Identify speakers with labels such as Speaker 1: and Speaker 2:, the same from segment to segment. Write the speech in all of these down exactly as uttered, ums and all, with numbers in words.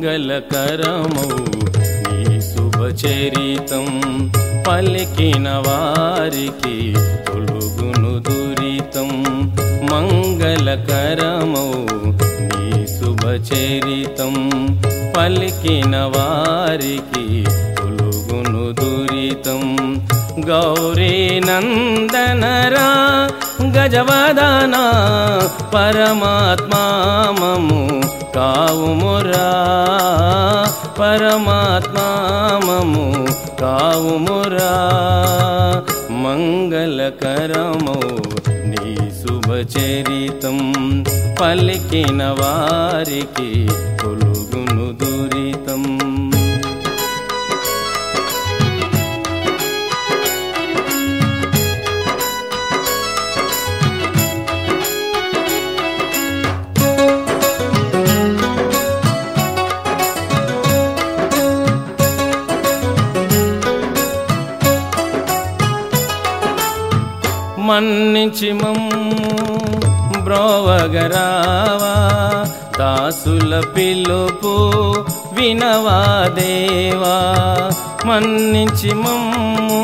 Speaker 1: మంగళకరమౌ నీ శుభచరితం పలికిన వారికి తొలుగును దురితం. మంగళకరమౌ నీ శుభచరితం పలికిన వారికి తొలుగును దురితం. గౌరీ నందనరా గజవదన పరమాత్మామము కావుమురా, పరమాత్మామము కావుమురా. మంగళకరమౌ నీ శుభచరితం పలికిన వారికి తొలుగును దురితం. మన్నించి మమ్ము బ్రోవగరావా, దాసుల పిలుపు వినవా దేవా. మన్నించి మమ్ము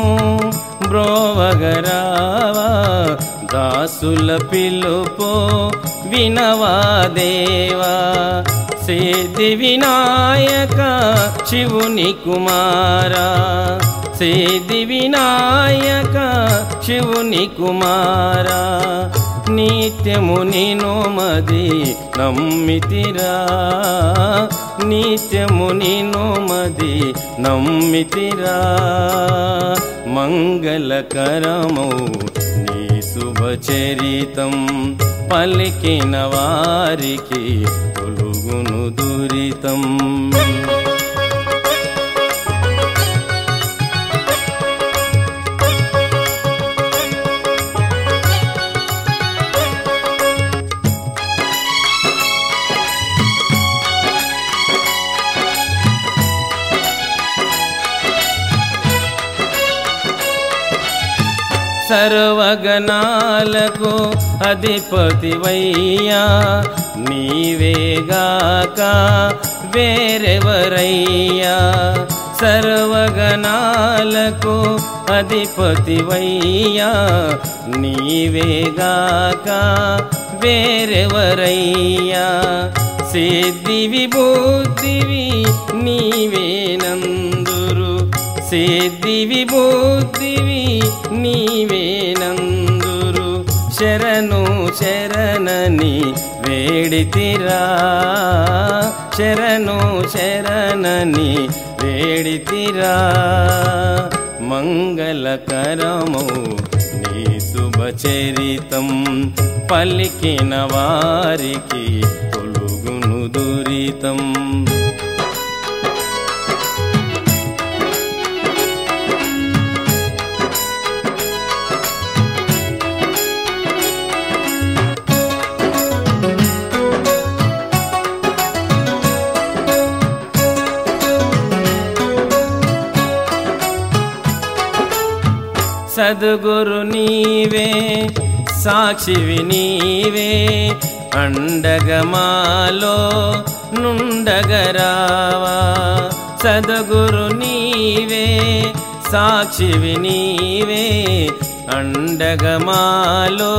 Speaker 1: బ్రోవగరావా, దాసుల పిలుపు వినవా దేవా. సిద్ధి వినాయక శివుని కుమారా, సిద్ధి వినాయక శివుని కుమారా. నిత్యము నిను మది నమ్మితిరా, నిత్యము నిను మది నమ్మితిరా. మంగళకరమౌ నీ శుభచరితం పలికిన వారికి తొలుగును దురితం. సర్వగణాలకు అధిపతివయ్యా, నీవేగాక వేరెవరయ్యా. సర్వగణాలకు అధిపతివయ్యా, నీవేగాక వేరెవరయ్యా. సిద్ధి విబుద్ధివి నీవేనందురు, సిద్ధి విబుద్ధివి నీవేనందురు. శరణు శరణని వేడితిరా, శరణు శరణని వేడితిరా. మంగళకరమౌ నీ శుభచరితం పలికిన వారికి తొలుగును దురితం. సద్గురు నీవే సాక్షివి నీవే, అండగమాలో నుండగరావా. సద్గురు నీవే సాక్షివి నీవే, అండగమాలో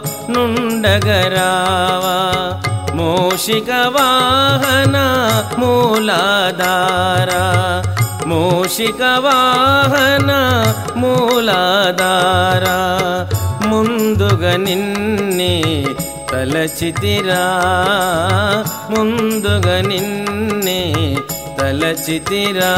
Speaker 1: నుండగరావా. మూషిక వాహన మూలాధారా, మూషిక వాహన మూలాధారా. ముందుగా నిన్నే తలచితిరా, ముందుగా నిన్నే తలచితిరా.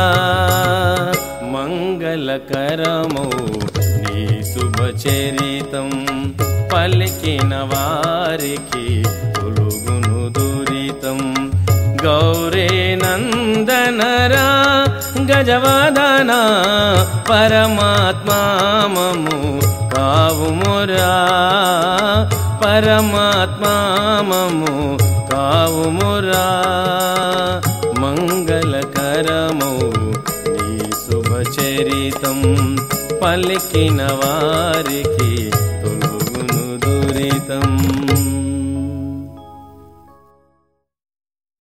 Speaker 1: మంగళకరమౌ నీ శుభచరితం పలికిన వారికి తొలుగును దురితం. గౌరీ నందనరా గజవదన పరమాత్మామము కావుమురా, పరమాత్మామము కావుమురా. మంగళకరమౌ నీ శుభచరితం పలికిన వారికి తొలుగును దురితం.